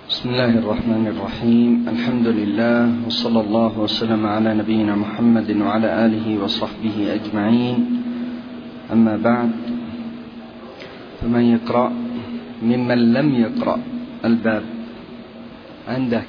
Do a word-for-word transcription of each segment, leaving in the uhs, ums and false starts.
بسم الله الرحمن الرحيم. الحمد لله وصلى الله وسلم على نبينا محمد وعلى آله وصحبه أجمعين. أما بعد، فمن يقرأ ممن لم يقرأ الباب عندك؟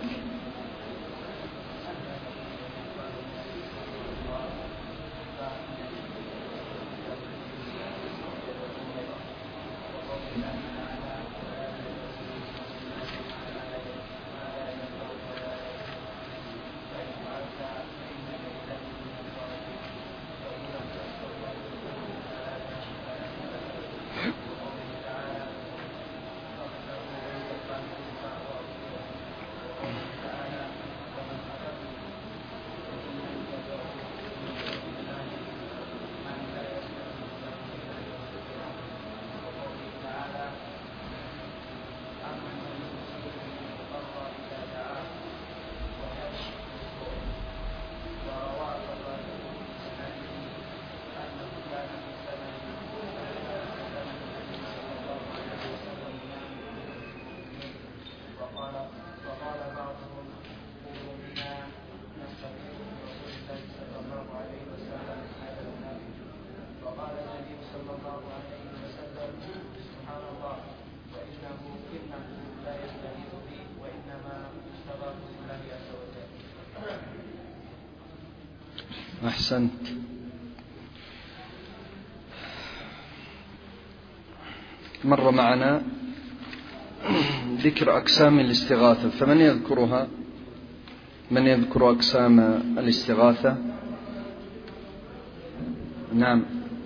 أحسنت. مر معنا ذكر أقسام الاستغاثة، فمن يذكرها؟ من يذكر أقسام الاستغاثة؟ نعم.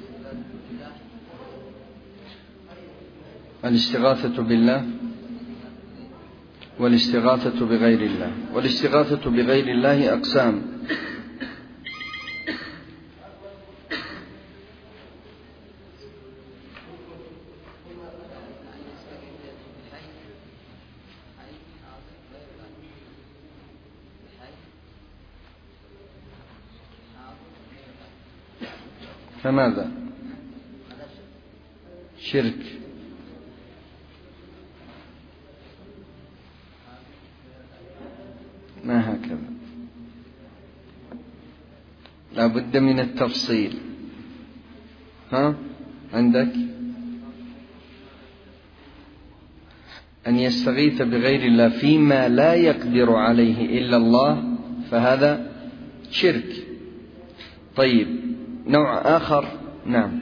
الاستغاثة بالله والاستغاثة بغير الله. والاستغاثة بغير الله أقسام: فماذا؟ شرك. ما هكذا، لا بد من التفصيل. ها عندك؟ أن يستغيث بغير الله فيما لا يقدر عليه إلا الله، فهذا شرك. طيب، نوع آخر. نعم.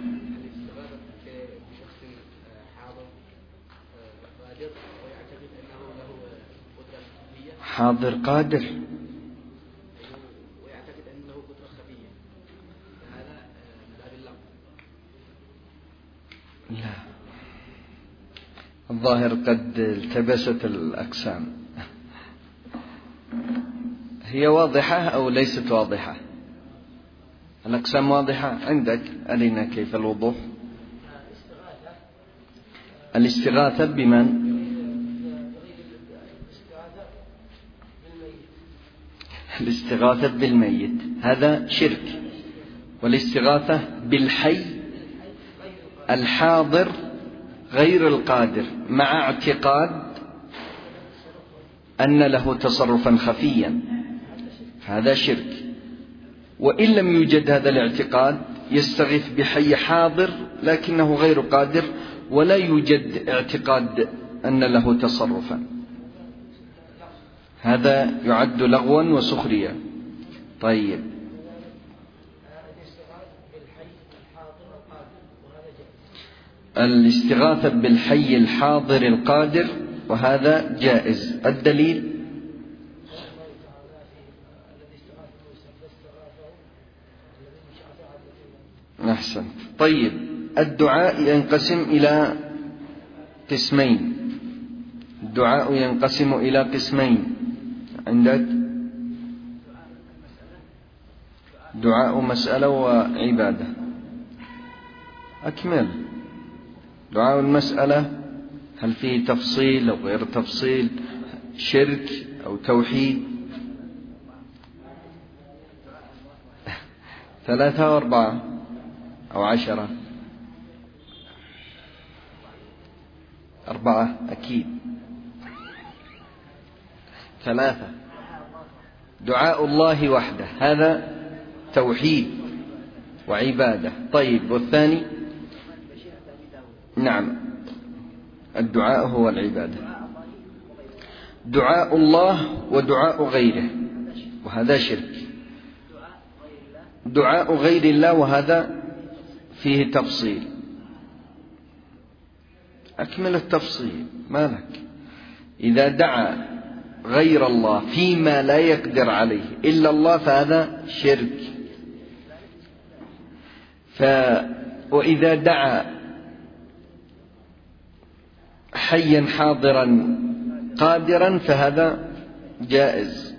حاضر قادر ويعتقد أنه قدرة خفية، فهذا من باب اللغو. لا، الظاهر قد التبست الأقسام. هي واضحة أو ليست واضحة؟ الأقسام واضحة عندك؟ أرنا كيف الوضوح. الاستغاثة بمن؟ الاستغاثة بالميت هذا شرك. والاستغاثة بالحي الحاضر غير القادر مع اعتقاد أن له تصرفا خفيا، هذا شرك. وإن لم يوجد هذا الاعتقاد، يستغيث بحي حاضر لكنه غير قادر ولا يوجد اعتقاد أن له تصرفا، هذا يعد لغوا وسخرية. طيب، الاستغاثة بالحي الحاضر القادر وهذا جائز. الدليل؟ أحسن. طيب، الدعاء ينقسم إلى قسمين. الدعاء ينقسم إلى قسمين عندك: دعاء مسألة وعبادة. أكمل. دعاء المسألة هل فيه تفصيل أو غير تفصيل؟ شرك أو توحيد؟ ثلاثة وأربعة أو عشرة؟ أربعة أكيد. ثلاثة. دعاء الله وحده هذا توحيد وعبادة. طيب، والثاني؟ نعم، الدعاء هو العبادة. دعاء الله ودعاء غيره وهذا شرك. دعاء غير الله وهذا فيه تفصيل. أكمل التفصيل. ما لك؟ إذا دعا غير الله فيما لا يقدر عليه إلا الله فهذا شرك. ف... وإذا دعا حيا حاضرا قادرا فهذا جائز.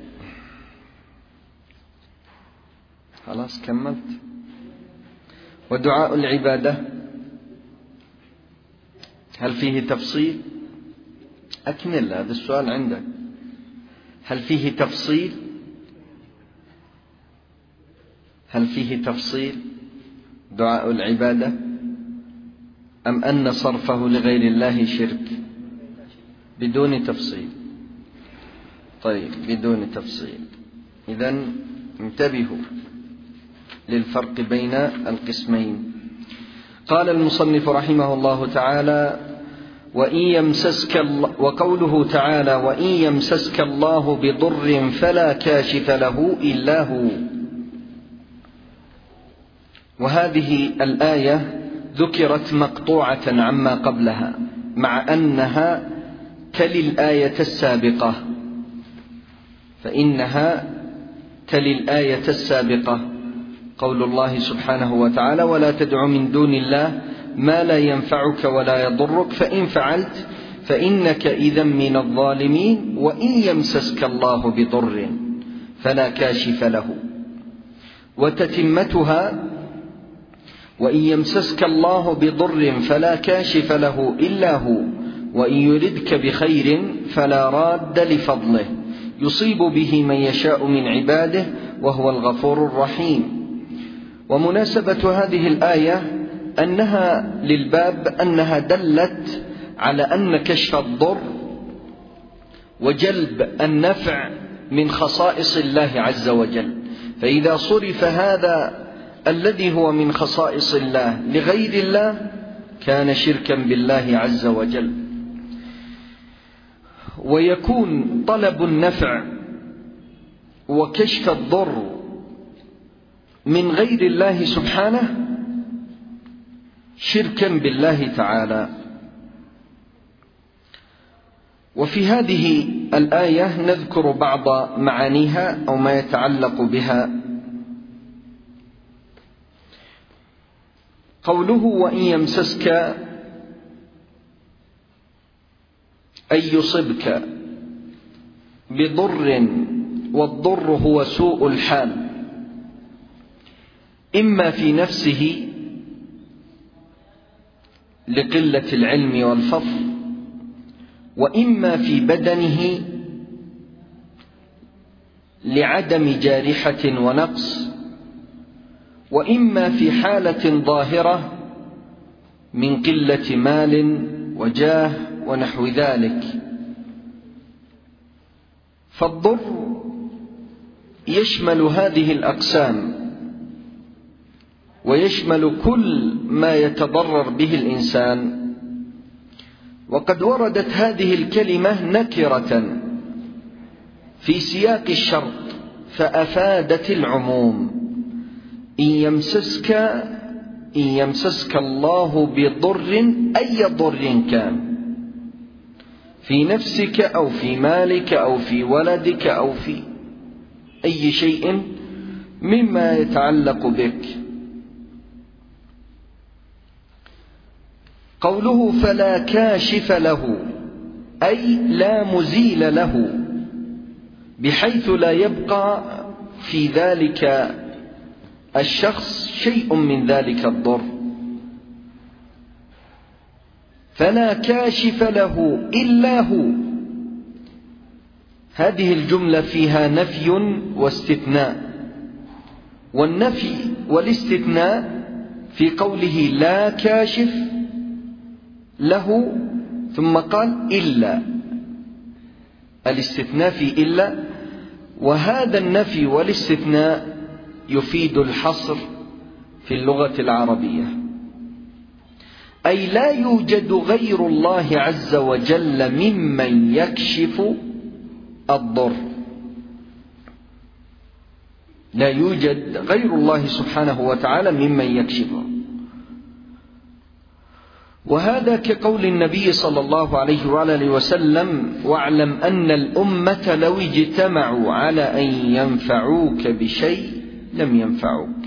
خلاص كملت. ودعاء العبادة هل فيه تفصيل؟ أكمل، هذا السؤال عندك. هل فيه تفصيل؟ هل فيه تفصيل دعاء العبادة أم أن صرفه لغير الله شرك؟ بدون تفصيل. طيب، بدون تفصيل. إذن انتبهوا للفرق بين القسمين. قال المصنف رحمه الله تعالى: وإن يمسسك الله، وقوله تعالى: وإن يمسسك الله بضر فلا كاشف له إلا هو. وهذه الآية ذكرت مقطوعة عما قبلها مع أنها تلي الآية السابقة، فإنها تلي الآية السابقة. قول الله سبحانه وتعالى: ولا تدع من دون الله ما لا ينفعك ولا يضرك فإن فعلت فإنك إذا من الظالمين وإن يمسسك الله بضر فلا كاشف له. وتتمتها: وإن يمسسك الله بضر فلا كاشف له إلا هو وإن يردك بخير فلا راد لفضله يصيب به من يشاء من عباده وهو الغفور الرحيم. ومناسبة هذه الآية أنها للباب أنها دلت على أن كشف الضر وجلب النفع من خصائص الله عز وجل، فإذا صرف هذا الذي هو من خصائص الله لغير الله كان شركا بالله عز وجل. ويكون طلب النفع وكشف الضر من غير الله سبحانه شركا بالله تعالى. وفي هذه الآية نذكر بعض معانيها أو ما يتعلق بها. قوله: وإن يمسسك أي يصبك بضر، والضر هو سوء الحال إما في نفسه لقلة العلم والفضل، وإما في بدنه لعدم جارحة ونقص، وإما في حالة ظاهرة من قلة مال وجاه ونحو ذلك. فالضر يشمل هذه الأقسام ويشمل كل ما يتضرر به الإنسان. وقد وردت هذه الكلمة نكرة في سياق الشرط فأفادت العموم: إن يمسسك إن يمسسك الله بضر أي ضر كان في نفسك أو في مالك أو في ولدك أو في أي شيء مما يتعلق بك. قوله فلا كاشف له أي لا مزيل له، بحيث لا يبقى في ذلك الشخص شيء من ذلك الضر. فلا كاشف له إلا هو، هذه الجملة فيها نفي واستثناء، والنفي والاستثناء في قوله لا كاشف له ثم قال إلا، الاستثناء في إلا، وهذا النفي والاستثناء يفيد الحصر في اللغة العربية، أي لا يوجد غير الله عز وجل ممن يكشف الضر. لا يوجد غير الله سبحانه وتعالى ممن يكشفه. وهذا كقول النبي صلى الله عليه وآله وسلم: واعلم أن الأمة لو اجتمعوا على أن ينفعوك بشيء لم ينفعوك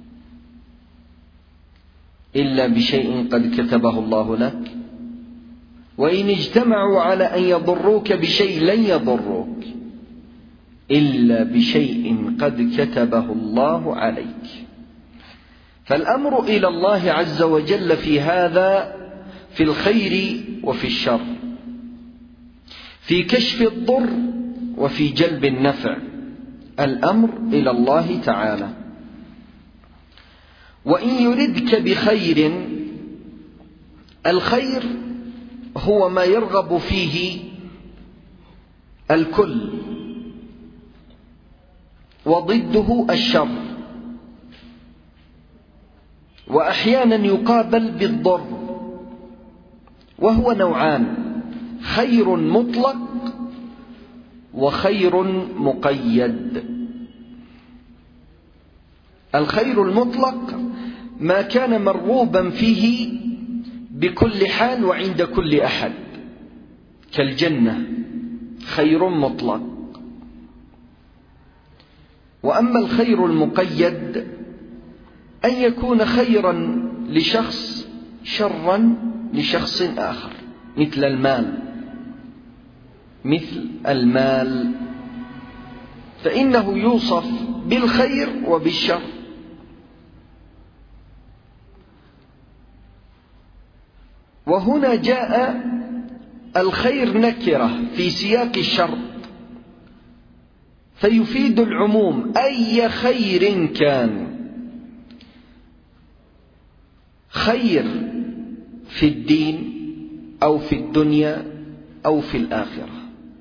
إلا بشيء قد كتبه الله لك، وإن اجتمعوا على أن يضروك بشيء لن يضروك إلا بشيء قد كتبه الله عليك. فالأمر إلى الله عز وجل في هذا في الخير وفي الشر، في كشف الضر وفي جلب النفع، الأمر إلى الله تعالى. وإن يردك بخير، الخير هو ما يرغب فيه الكل، وضده الشر، وأحيانا يقابل بالضر، وهو نوعان: خير مطلق وخير مقيد. الخير المطلق ما كان مرغوبا فيه بكل حال وعند كل أحد، كالجنة خير مطلق. وأما الخير المقيد أن يكون خيرا لشخص شرا لشخص آخر، مثل المال مثل المال فإنه يوصف بالخير وبالشر. وهنا جاء الخير نكرة في سياق الشرط فيفيد العموم، أي خير كان، خير في الدين أو في الدنيا أو في الآخرة.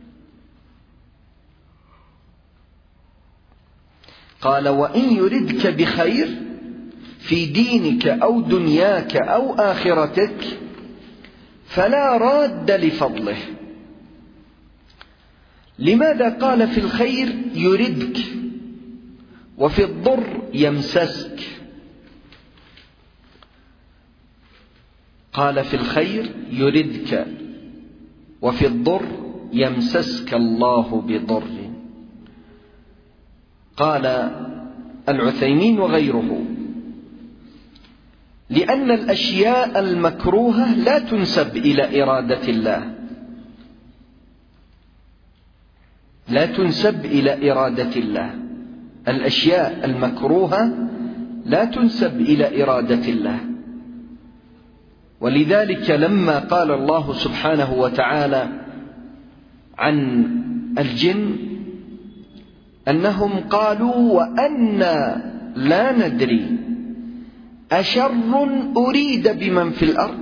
قال: وإن يردك بخير في دينك أو دنياك أو آخرتك فلا راد لفضله. لماذا قال في الخير يردك وفي الضر يمسسك؟ قال في الخير يردك وفي الضر يمسسك الله بضر. قال العثيمين وغيره: لأن الأشياء المكروهة لا تنسب إلى إرادة الله، لا تنسب إلى إرادة الله. الأشياء المكروهة لا تنسب إلى إرادة الله. ولذلك لما قال الله سبحانه وتعالى عن الجن أنهم قالوا: وأنا لا ندري أشر أريد بمن في الأرض،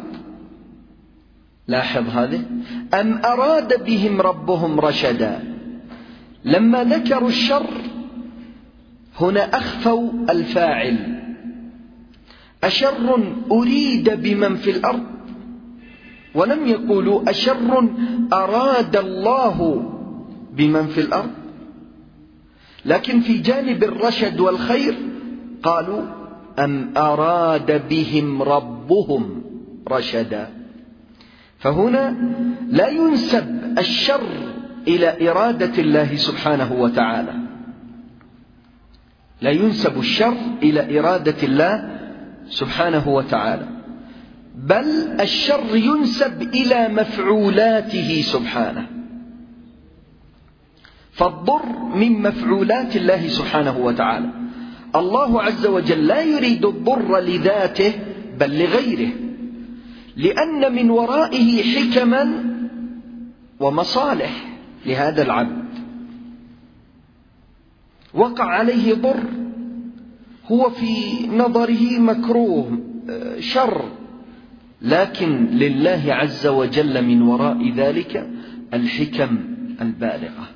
لاحظ هذه، أم أراد بهم ربهم رشدا. لما ذكروا الشر هنا أخفوا الفاعل، أشر أريد بمن في الأرض، ولم يقولوا أشر أراد الله بمن في الأرض. لكن في جانب الرشد والخير قالوا: أم أراد بهم ربهم رشدا. فهنا لا ينسب الشر إلى إرادة الله سبحانه وتعالى، لا ينسب الشر إلى إرادة الله سبحانه وتعالى، بل الشر ينسب إلى مفعولاته سبحانه. فالضر من مفعولات الله سبحانه وتعالى. الله عز وجل لا يريد الضر لذاته بل لغيره، لأن من ورائه حكما ومصالح لهذا العبد. وقع عليه ضر هو في نظره مكروه شر، لكن لله عز وجل من وراء ذلك الحكم البالغة.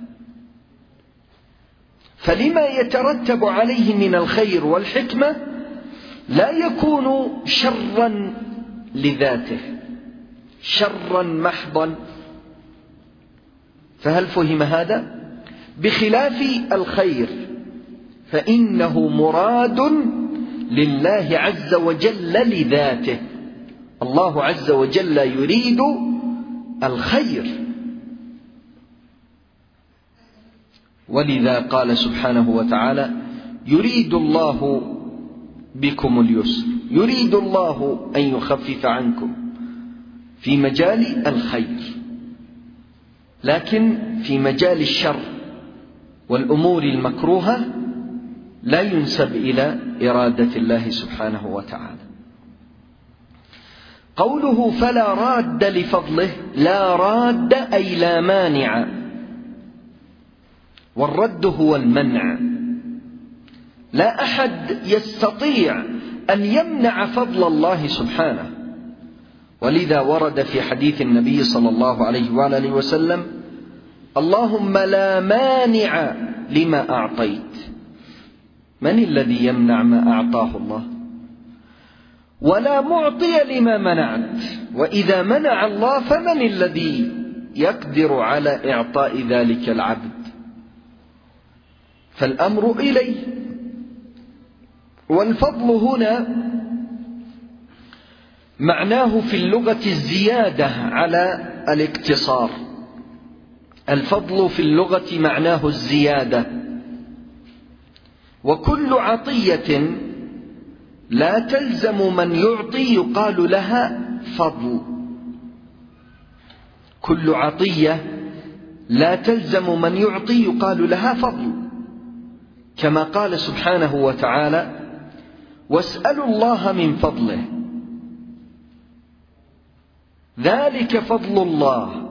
فلما يترتب عليه من الخير والحكمة لا يكون شرا لذاته، شرا محضا. فهل فهم هذا؟ بخلاف الخير فإنه مراد لله عز وجل لذاته، الله عز وجل يريد الخير، ولذا قال سبحانه وتعالى: يريد الله بكم اليسر، يريد الله أن يخفف عنكم، في مجال الخير. لكن في مجال الشر والأمور المكروهة لا ينسب إلى إرادة الله سبحانه وتعالى. قوله فلا راد لفضله، لا راد أي لا مانع، والرد هو المنع. لا أحد يستطيع أن يمنع فضل الله سبحانه، ولذا ورد في حديث النبي صلى الله عليه وآله وسلم: اللهم لا مانع لما أعطيت. من الذي يمنع ما أعطاه الله؟ ولا معطي لما منعت. وإذا منع الله فمن الذي يقدر على إعطاء ذلك العبد؟ فالأمر إليه. والفضل هنا معناه في اللغة الزيادة على الاقتصار. الفضل في اللغة معناه الزيادة، وكل عطية لا تلزم من يعطي يقال لها فضل. كل عطية لا تلزم من يعطي يقال لها فضل، كما قال سبحانه وتعالى: واسألوا الله من فضله ذلك فضل الله.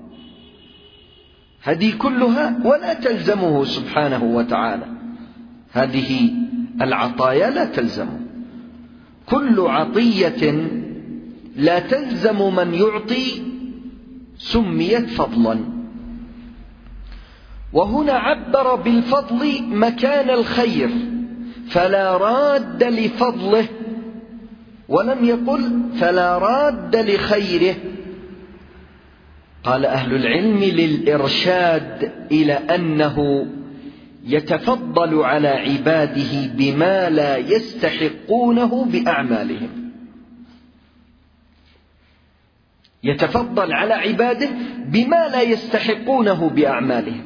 هذه كلها ولا تلزمه سبحانه وتعالى، هذه العطايا لا تلزمه. كل عطية لا تلزم من يعطي سميت فضلا. وهنا عبر بالفضل مكان الخير، فلا راد لفضله، ولم يقل فلا راد لخيره. قال أهل العلم للإرشاد إلى أنه يتفضل على عباده بما لا يستحقونه بأعمالهم، يتفضل على عباده بما لا يستحقونه بأعمالهم.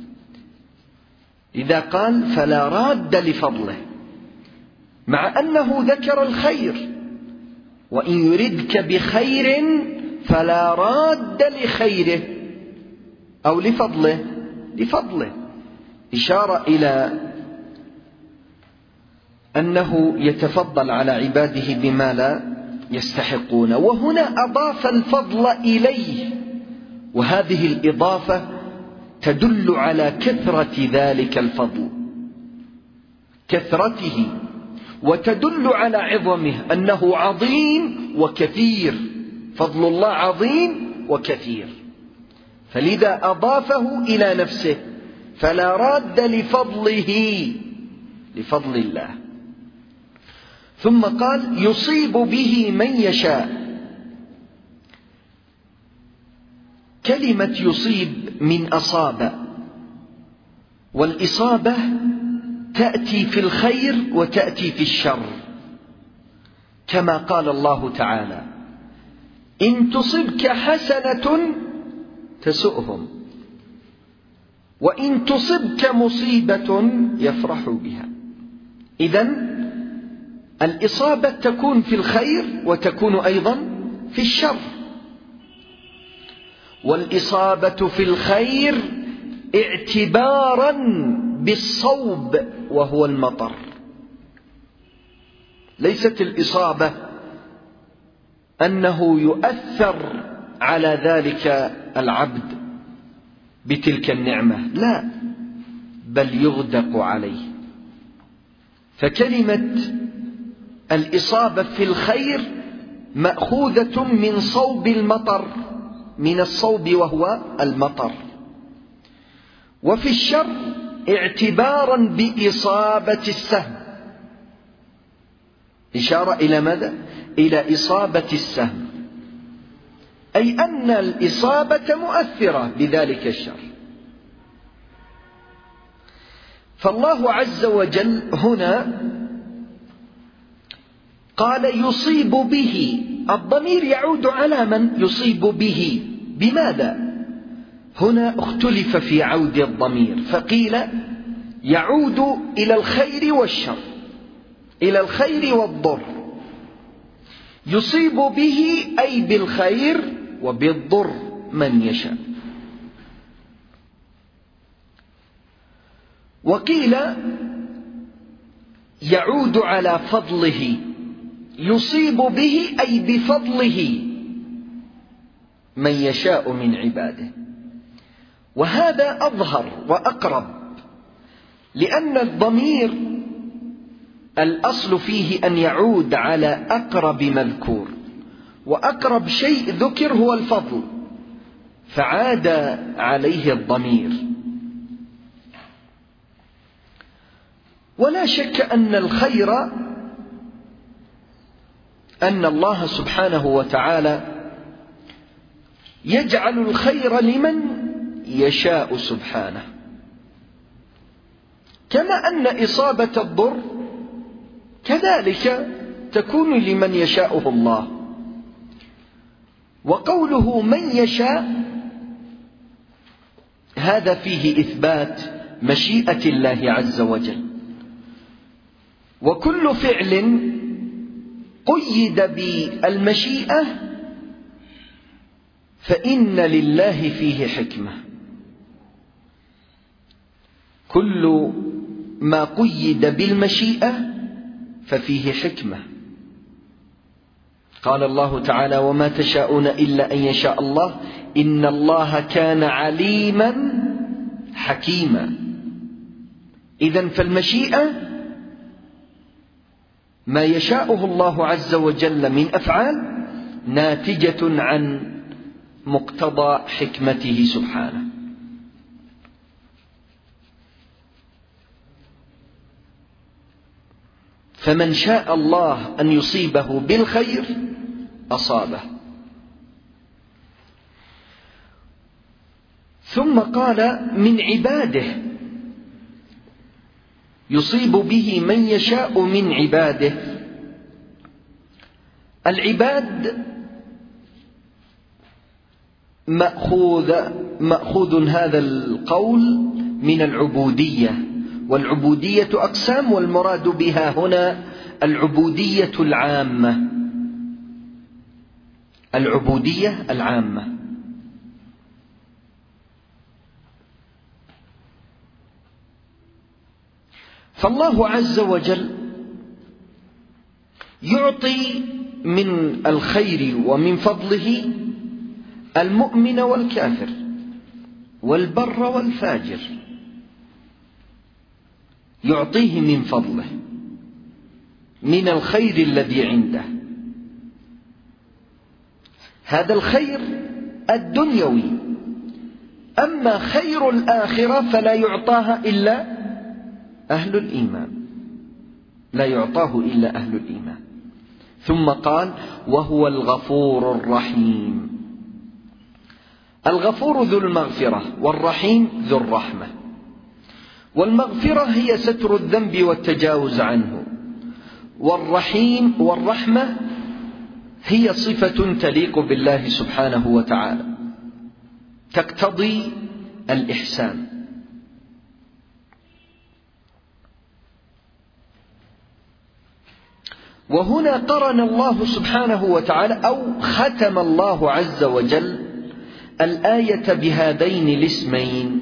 إذا قال فلا راد لفضله، مع أنه ذكر الخير، وإن يردك بخير فلا راد لخيره أو لفضله، لفضله إشارة إلى أنه يتفضل على عباده بما لا يستحقون. وهنا أضاف الفضل إليه، وهذه الإضافة تدل على كثرة ذلك الفضل، كثرته، وتدل على عظمه، أنه عظيم وكثير. فضل الله عظيم وكثير، فلذا أضافه إلى نفسه، فلا راد لفضله، لفضل الله. ثم قال يصيب به من يشاء. كلمة يصيب من أصاب، والإصابة تأتي في الخير وتأتي في الشر، كما قال الله تعالى: إن تصبك حسنة تسؤهم، وإن تصبك مصيبة يفرحوا بها. إذن الإصابة تكون في الخير وتكون أيضا في الشر. والإصابة في الخير اعتبارا بالصوب وهو المطر، ليست الإصابة أنه يؤثر على ذلك العبد بتلك النعمة، لا، بل يغدق عليه. فكلمة الإصابة في الخير مأخوذة من صوب المطر، من الصوب وهو المطر. وفي الشر اعتبارا بإصابة السهم، إشارة إلى ماذا؟ إلى إصابة السهم، أي أن الإصابة مؤثرة بذلك الشر. فالله عز وجل هنا قال يصيب به، الضمير يعود على من يصيب به، بماذا؟ هنا اختلف في عود الضمير، فقيل يعود إلى الخير والشر، إلى الخير والضر. يصيب به أي بالخير وبالضر من يشاء. وقيل يعود على فضله، يصيب به أي بفضله من يشاء من عباده. وهذا أظهر وأقرب، لأن الضمير الأصل فيه أن يعود على أقرب مذكور، وأقرب شيء ذكر هو الفضل، فعاد عليه الضمير. ولا شك أن الخير، أن الله سبحانه وتعالى يجعل الخير لمن يشاء سبحانه، كما أن إصابة الضر كذلك تكون لمن يشاءه الله. وقوله من يشاء هذا فيه إثبات مشيئة الله عز وجل، وكل فعل قيد بالمشيئة فإن لله فيه حكمة. كل ما قيد بالمشيئة ففيه حكمة. قال الله تعالى وما تشاءون إلا أن يشاء الله إن الله كان عليما حكيما. إذن فالمشيئة ما يشاءه الله عز وجل من أفعال ناتجة عن مقتضى حكمته سبحانه. فمن شاء الله أن يصيبه بالخير أصابه. ثم قال من عباده، يصيب به من يشاء من عباده. العباد مأخوذ مأخوذ هذا القول من العبودية، والعبودية أقسام، والمراد بها هنا العبودية العامة، العبودية العامة. فالله عز وجل يعطي من الخير ومن فضله المؤمن والكافر والبر والفاجر، يعطيه من فضله من الخير الذي عنده. هذا الخير الدنيوي. أما خير الآخرة فلا يعطاها إلا أهل الإيمان، لا يعطاه إلا أهل الإيمان. ثم قال وهو الغفور الرحيم. الغفور ذو المغفرة، والرحيم ذو الرحمة. والمغفرة هي ستر الذنب والتجاوز عنه، والرحيم والرحمة هي صفة تليق بالله سبحانه وتعالى تقتضي الإحسان. وهنا قرن الله سبحانه وتعالى أو ختم الله عز وجل الآية بهذين الاسمين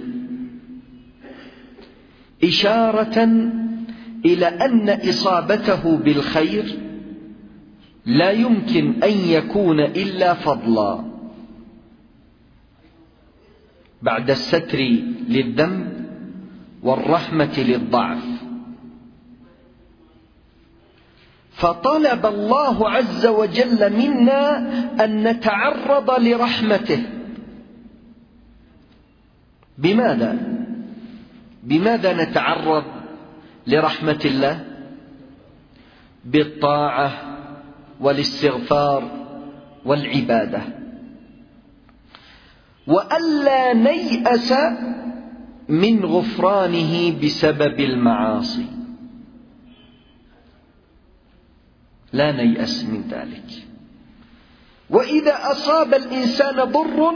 إشارة إلى أن إصابته بالخير لا يمكن أن يكون إلا فضلا بعد الستر للذنب والرحمة للضعف. فطلب الله عز وجل منا أن نتعرض لرحمته. بماذا؟ بماذا نتعرض لرحمة الله؟ بالطاعة والاستغفار والعبادة، وألا نيأس من غفرانه بسبب المعاصي، لا نيأس من ذلك. وإذا أصاب الإنسان ضر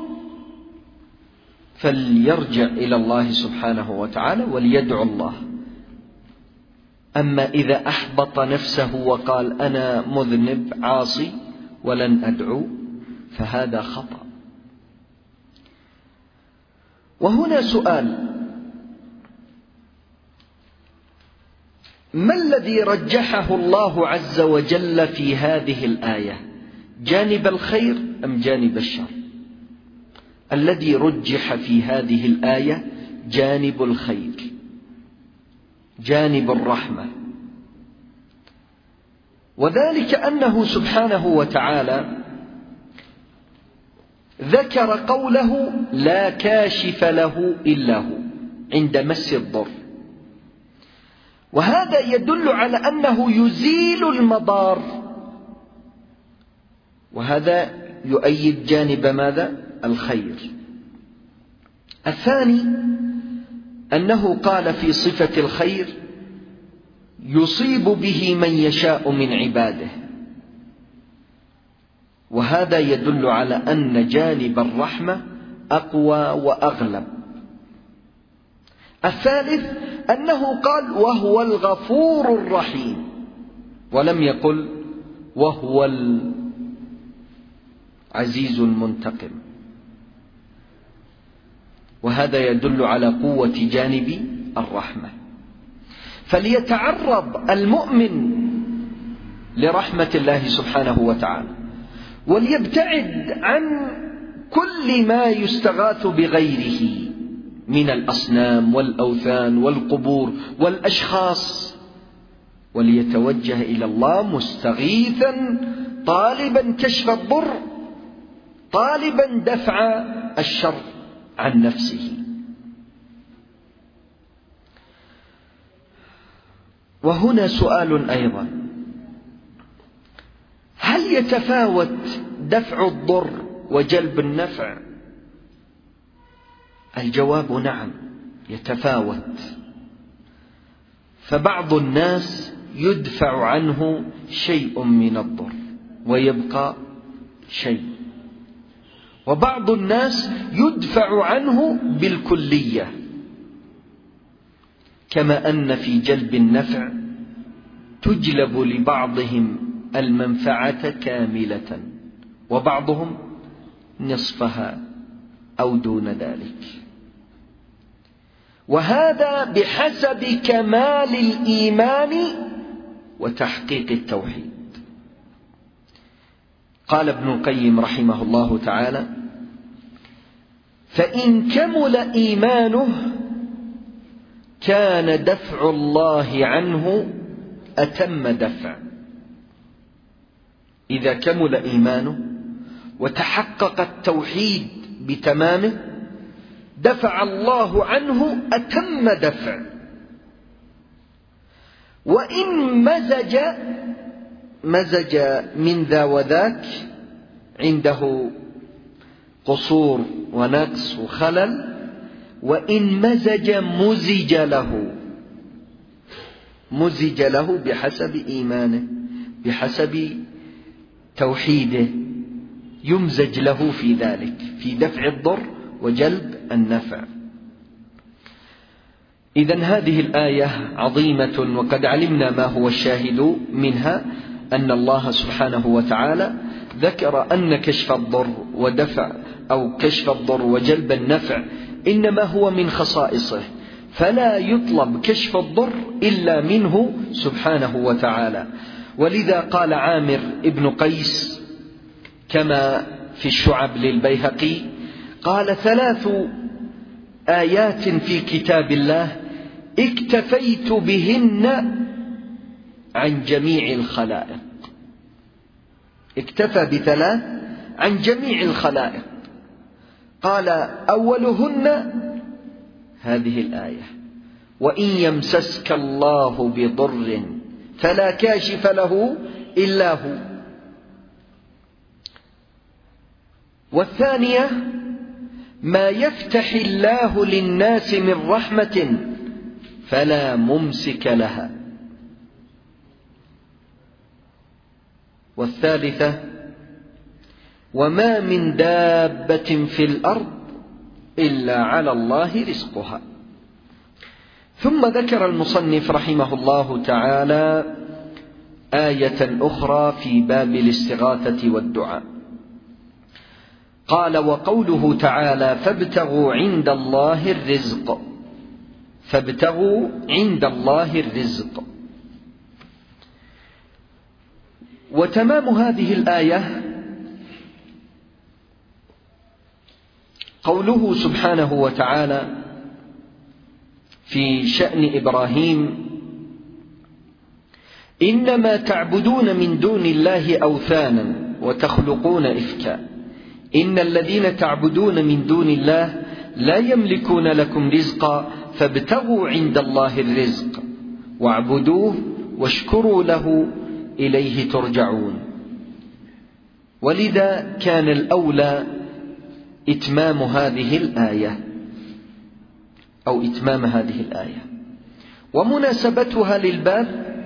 فليرجع إلى الله سبحانه وتعالى وليدعو الله. أما إذا أحبط نفسه وقال أنا مذنب عاصي ولن أدعو فهذا خطأ. وهنا سؤال: ما الذي رجحه الله عز وجل في هذه الآية؟ جانب الخير أم جانب الشر؟ الذي رجح في هذه الآية جانب الخير، جانب الرحمة، وذلك أنه سبحانه وتعالى ذكر قوله لا كاشف له إلا هو عند مس الضر، وهذا يدل على أنه يزيل المضار، وهذا يؤيد جانب ماذا؟ الخير. الثاني أنه قال في صفة الخير يصيب به من يشاء من عباده، وهذا يدل على أن جانب الرحمة أقوى وأغلب. الثالث أنه قال وهو الغفور الرحيم، ولم يقل وهو العزيز المنتقم، وهذا يدل على قوة جانب الرحمة. فليتعرض المؤمن لرحمة الله سبحانه وتعالى، وليبتعد عن كل ما يستغاث بغيره من الأصنام والأوثان والقبور والأشخاص، وليتوجه إلى الله مستغيثا طالبا كشف الضر، طالبا دفع الشر عن نفسه. وهنا سؤال أيضا: هل يتفاوت دفع الضر وجلب النفع؟ الجواب نعم، يتفاوت. فبعض الناس يدفع عنه شيء من الضر ويبقى شيء، وبعض الناس يدفع عنه بالكلية، كما أن في جلب النفع تجلب لبعضهم المنفعة كاملة وبعضهم نصفها أو دون ذلك، وهذا بحسب كمال الإيمان وتحقيق التوحيد. قال ابن القيم رحمه الله تعالى: فإن كمل إيمانه كان دفع الله عنه أتم دفع. إذا كمل إيمانه وتحقق التوحيد بتمامه دفع الله عنه أتم دفع. وإن مزج مزج من ذا وذاك، عنده قصور ونقص وخلل، وإن مزج مزج له مزج له بحسب إيمانه بحسب توحيده، يمزج له في ذلك، في دفع الضر وجلب النفع. إذن هذه الآية عظيمة، وقد علمنا ما هو الشاهد منها، أن الله سبحانه وتعالى ذكر أن كشف الضر ودفع أو كشف الضر وجلب النفع إنما هو من خصائصه، فلا يطلب كشف الضر إلا منه سبحانه وتعالى. ولذا قال عامر ابن قيس كما في الشعب للبيهقي، قال: ثلاث آيات في كتاب الله اكتفيت بهن عن جميع الخلائق. اكتفى بثلاث عن جميع الخلائق. قال: أولهن هذه الآية وإن يمسسك الله بضر فلا كاشف له إلا هو. والثانية ما يفتح الله للناس من رحمة فلا ممسك لها. والثالثة وما من دابة في الأرض إلا على الله رزقها. ثم ذكر المصنف رحمه الله تعالى آية أخرى في باب الاستغاثة والدعاء، قال: وقوله تعالى: فابتغوا عند الله الرزق. فابتغوا عند الله الرزق. وتمام هذه الآية قوله سبحانه وتعالى في شأن إبراهيم: إنما تعبدون من دون الله أوثانا وتخلقون إفكا إن الذين تعبدون من دون الله لا يملكون لكم رزقا فابتغوا عند الله الرزق واعبدوه واشكروا له إليه ترجعون. ولذا كان الأولى إتمام هذه الآية أو إتمام هذه الآية. ومناسبتها للباب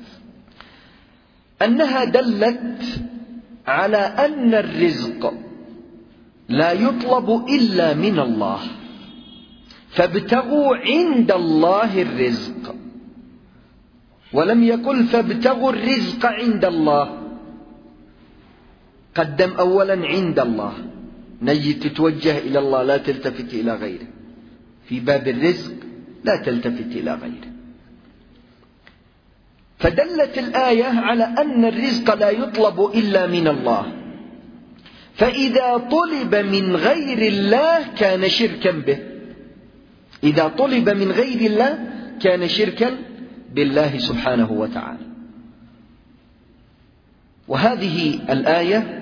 أنها دلت على أن الرزق لا يطلب إلا من الله، فابتغوا عند الله الرزق، ولم يقل فابتغوا الرزق عند الله. قدم أولا عند الله، نجي تتوجه إلى الله لا تلتفت إلى غيره. في باب الرزق لا تلتفت إلى غيره. فدلت الآية على أن الرزق لا يطلب إلا من الله، فإذا طلب من غير الله كان شركا به. إذا طلب من غير الله كان شركا بالله سبحانه وتعالى. وهذه الآية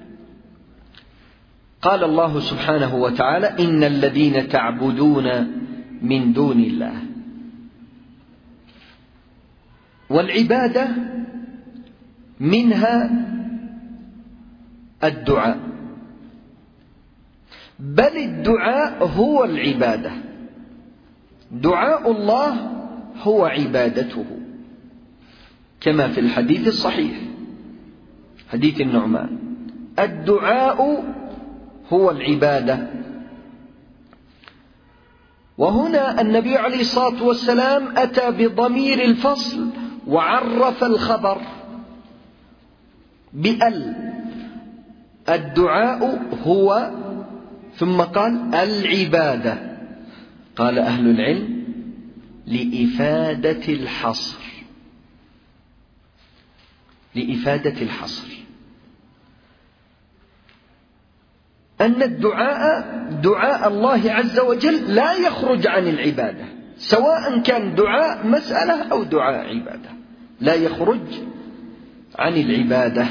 قال الله سبحانه وتعالى: إن الذين تعبدون من دون الله. والعبادة منها الدعاء، بل الدعاء هو العبادة. دعاء الله هو عبادته، كما في الحديث الصحيح حديث النعمان: الدعاء هو العبادة. وهنا النبي عليه الصلاة والسلام أتى بضمير الفصل وعرف الخبر بأل. الدعاء هو، ثم قال العبادة. قال أهل العلم: لإفادة الحصر، لإفادة الحصر، أن الدعاء دعاء الله عز وجل لا يخرج عن العبادة، سواء كان دعاء مسألة أو دعاء عبادة، لا يخرج عن العبادة.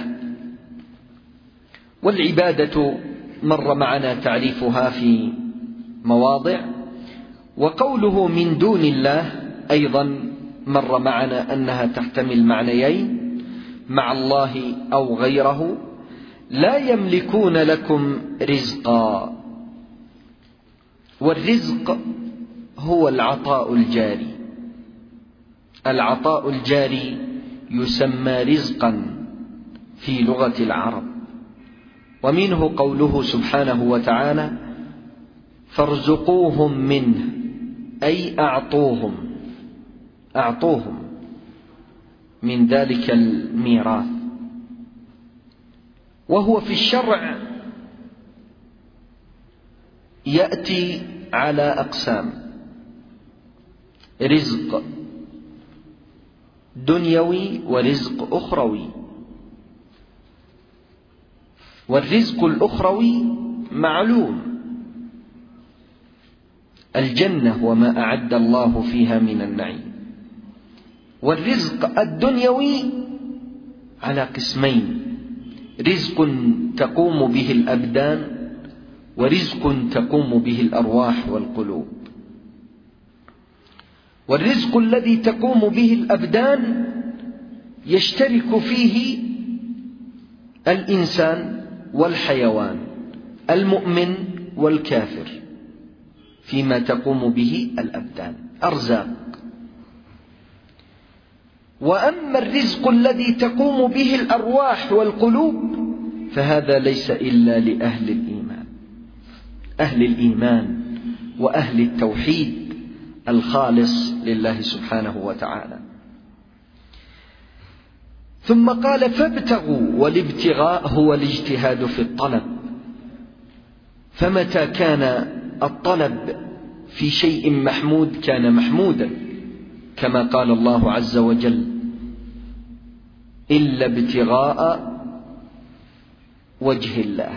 والعبادة مر معنا تعريفها في مواضع، وقوله من دون الله أيضا مر معنا أنها تحتمل معنيين: مع الله أو غيره. لا يملكون لكم رزقا. والرزق هو العطاء الجاري. العطاء الجاري يسمى رزقا في لغة العرب. ومنه قوله سبحانه وتعالى: فارزقوهم منه، أي أعطوهم أعطوهم من ذلك الميراث. وهو في الشرع يأتي على أقسام: رزق دنيوي ورزق أخروي. والرزق الأخروي معلوم: الجنة وما أعد الله فيها من النعيم. والرزق الدنيوي على قسمين: رزق تقوم به الأبدان، ورزق تقوم به الأرواح والقلوب. والرزق الذي تقوم به الأبدان يشترك فيه الإنسان والحيوان، المؤمن والكافر، فيما تقوم به الأبدان أرزاق. وأما الرزق الذي تقوم به الأرواح والقلوب فهذا ليس إلا لأهل الإيمان، أهل الإيمان وأهل التوحيد الخالص لله سبحانه وتعالى. ثم قال فابتغوا، والابتغاء هو الاجتهاد في الطلب. فمتى كان الطلب في شيء محمود كان محمودا، كما قال الله عز وجل إلا ابتغاء وجه الله.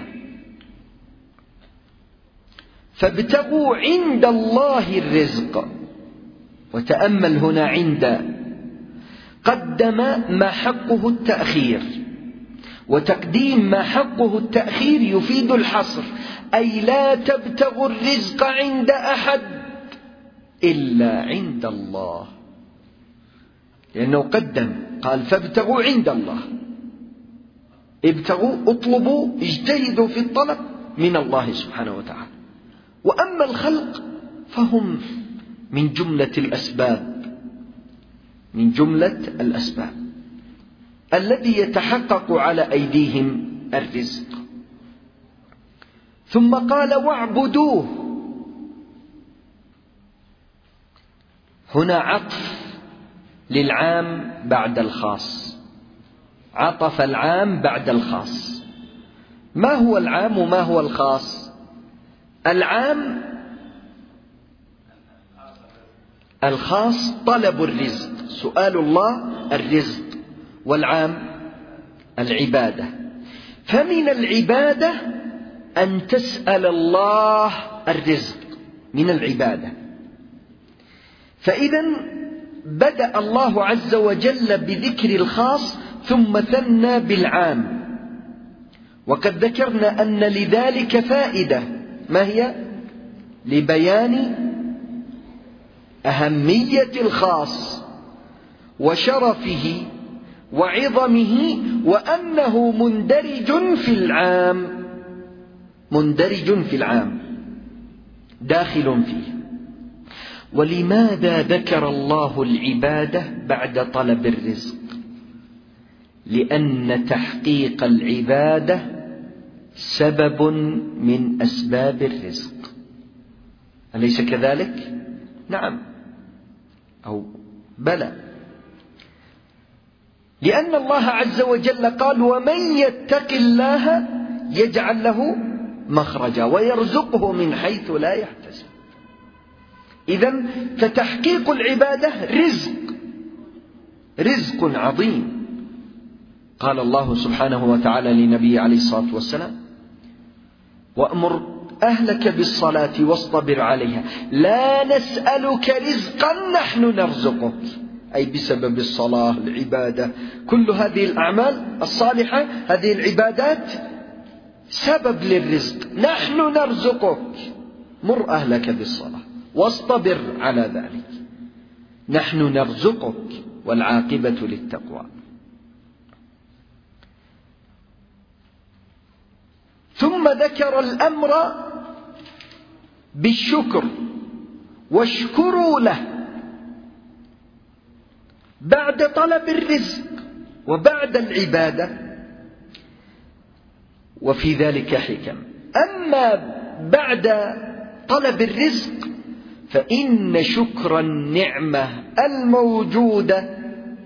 فابتغوا عند الله الرزق. وتأمل هنا عند، قدم ما حقه التأخير، وتقديم ما حقه التأخير يفيد الحصر، أي لا تبتغوا الرزق عند أحد إلا عند الله، لأنه قدم قال فابتغوا عند الله، ابتغوا اطلبوا اجتهدوا في الطلب من الله سبحانه وتعالى. وأما الخلق فهم من جملة الأسباب، من جملة الأسباب الذي يتحقق على أيديهم الرزق. ثم قال واعبدوه. هنا عطف للعام بعد الخاص، عطف العام بعد الخاص. ما هو العام وما هو الخاص؟ العام الخاص طلب الرزق، سؤال الله الرزق، والعام العبادة. فمن العبادة أن تسأل الله الرزق، من العبادة. فإذا بدأ الله عز وجل بذكر الخاص ثم ثنى بالعام. وقد ذكرنا أن لذلك فائدة، ما هي؟ لبيان أهمية الخاص وشرفه وعظمه، وأنه مندرج في العام، مندرج في العام، داخل فيه. ولماذا ذكر الله العبادة بعد طلب الرزق؟ لأن تحقيق العبادة سبب من أسباب الرزق، أليس كذلك؟ نعم أو بلى. لأن الله عز وجل قال ومن يتق الله يجعل له مخرجا ويرزقه من حيث لا يحتسب. إذن فتحقيق العبادة رزق، رزق عظيم. قال الله سبحانه وتعالى لنبيه عليه الصلاة والسلام وأمر أهلك بالصلاة واصطبر عليها لا نسألك رزقا نحن نرزقك، أي بسبب الصلاة العبادة كل هذه الأعمال الصالحة، هذه العبادات سبب للرزق، نحن نرزقك. مر أهلك بالصلاة واصطبر على ذلك، نحن نرزقك والعاقبة للتقوى. ثم ذكر الأمر بالشكر، واشكروا له بعد طلب الرزق وبعد العبادة، وفي ذلك حكم. أما بعد طلب الرزق فإن شكر النعمة الموجودة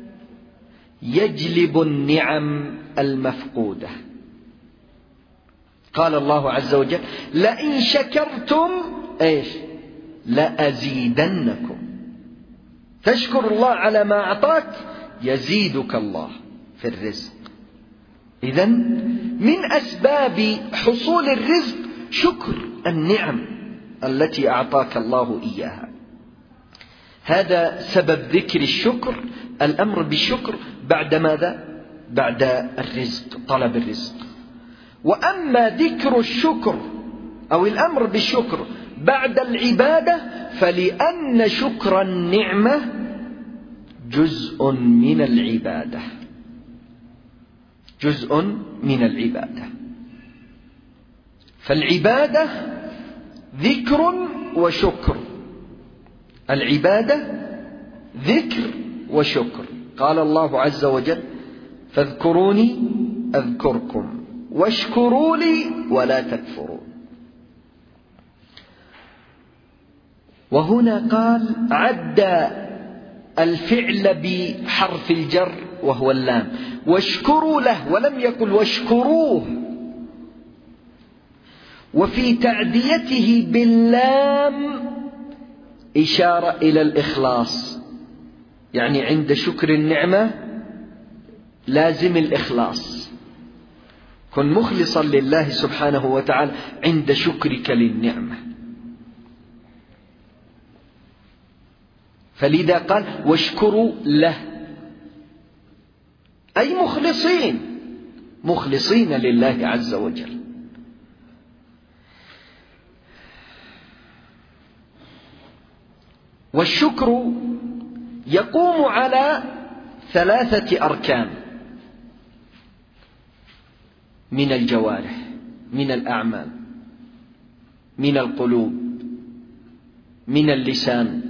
يجلب النعم المفقودة. قال الله عز وجل لئن شكرتم ايش لأزيدنكم. تشكر الله على ما أعطاك يزيدك الله في الرزق. إذن من أسباب حصول الرزق شكر النعم التي أعطاك الله إياها. هذا سبب ذكر الشكر، الأمر بالشكر بعد ماذا؟ بعد الرزق، طلب الرزق. وأما ذكر الشكر أو الأمر بالشكر بعد العبادة، فلأن شكر النعمة جزء من العبادة، جزء من العبادة. فالعبادة ذكر وشكر، العبادة ذكر وشكر. قال الله عز وجل: فاذكروني أذكركم واشكروا لي ولا تكفرون. وهنا قال عد الفعل بحرف الجر وهو اللام، واشكروا له، ولم يقل واشكروه. وفي تعديته باللام إشارة إلى الإخلاص، يعني عند شكر النعمة لازم الإخلاص، كن مخلصا لله سبحانه وتعالى عند شكرك للنعمة. فلذا قال واشكروا له، أي مخلصين، مخلصين لله عز وجل. والشكر يقوم على ثلاثة أركان من الجوارح، من الأعمال، من القلوب، من اللسان.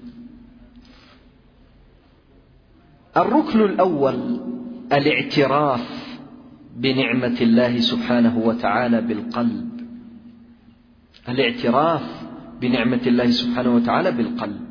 الركن الأول الاعتراف بنعمة الله سبحانه وتعالى بالقلب، الاعتراف بنعمة الله سبحانه وتعالى بالقلب،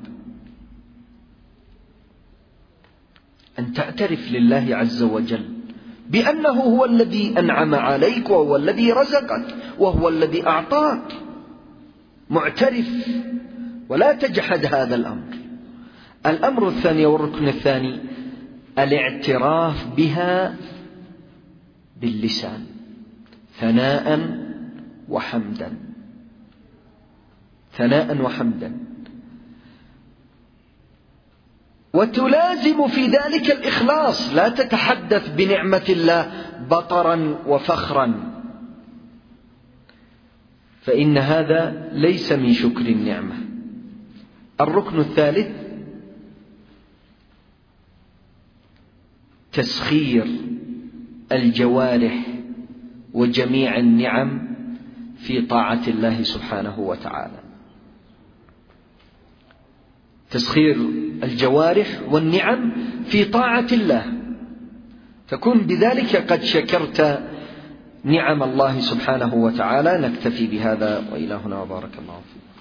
أن تعترف لله عز وجل بأنه هو الذي أنعم عليك، وهو الذي رزقك، وهو الذي أعطاك، معترف ولا تجحد هذا الأمر. الأمر الثاني والركن الثاني الاعتراف بها باللسان، ثناء وحمدا، ثناء وحمدا. وتلازم في ذلك الإخلاص، لا تتحدث بنعمة الله بطرا وفخرا، فإن هذا ليس من شكر النعمة. الركن الثالث تسخير الجوارح وجميع النعم في طاعة الله سبحانه وتعالى، تسخير الجوارح والنعم في طاعة الله، تكون بذلك قد شكرت نعم الله سبحانه وتعالى. نكتفي بهذا، وإلهنا وبارك الله فيكم.